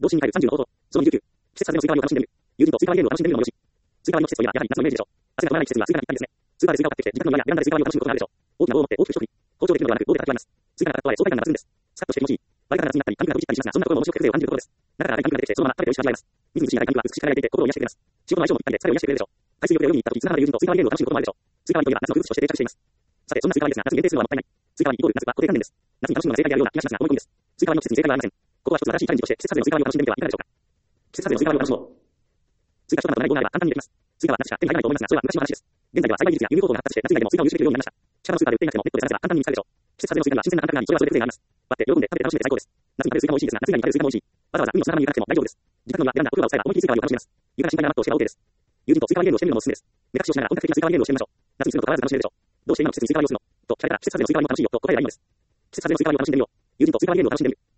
同心に入る30の方と、その29、季節外れのスイカ割りを楽しんでみる。友人とスイカ割りゲームを楽しんでみるのもよし。スイカ割りの季節といえば、やはり夏のイメージでしょう。汗が止まらない季節にはスイカがぴったりですね。スーパーでスイカを買ってきて、自宅の庭やベランダでスイカ割りを楽しむことがあるでしょう。大きな棒を持って大きく一振り。包丁で切るのではなく、棒で叩き割ります。スイカが叩き割れ、爽快感が増すんです。スカッとして気持ちいい。割り方が夏になったり、果肉が飛び散ったりしますが、そんなところも面白く風情を感じるところです。中から赤い果肉が出てきて、そのまま食べて美味しく味わえます。みずみずしい赤い果肉は美しく輝いていて、心を癒してくれます。仕事の相性もぴったりで、疲れを癒してくれるでしょう。海水浴で泳ぎに行った時、砂浜で友人とスイカ割りゲームを楽しむこともあるでしょう。スイカ割りといえば夏の風物詩として定着しています。さて、そんなスイカ割りですが、夏に限定するのはもったいない。スイカ割りイコール夏は固定観念です。夏に楽しむのが正解であるような気がしますが、思い込みです。スイカ割りの季節に正解はありません。ここは一つ新しいチャレンジとして、季節外れのスイカ割りを楽しんでみてはいかがでしょうか。季節外れのスイカ割りを楽しもう。スイカ一玉とない棒があれば簡単にできます。スイカは夏しか手に入らないと思いますが、それは昔の話です。現在では栽培技術や輸入方法が発達して、夏以外でもスイカを輸出できるようになりました。近場のスーパーで売っていなくてもネットで探せば簡単に見つかるでしょう。季節外れのスイカには新鮮な感覚があり、それはそれで風情があります。割って喜んで食べて楽しめて最高です。夏に食べるスイカも美味しいですが、夏以外に食べるスイカも美味しい。わざわざ海の砂浜に行かなくても大丈夫です。自宅の庭、ベランダ、お風呂場を使えば思い切りスイカ割りを楽しめます。床が心配なマットを敷けば OK です。友人とスイカ割りゲームをしてみるのもおすすめです。目隠しをしながら本格的なスイカ割りゲームをしてみましょう。夏にするのと変わらず楽しめるでしょう。どうして今の季節にスイカ割りをするのと聞かれたら、季節外れのスイカ割りも楽しいよと答えればいいのです。季節外れのスイカ割りを楽しんでみよう。友人とスイカ割りゲームを楽しんでみる。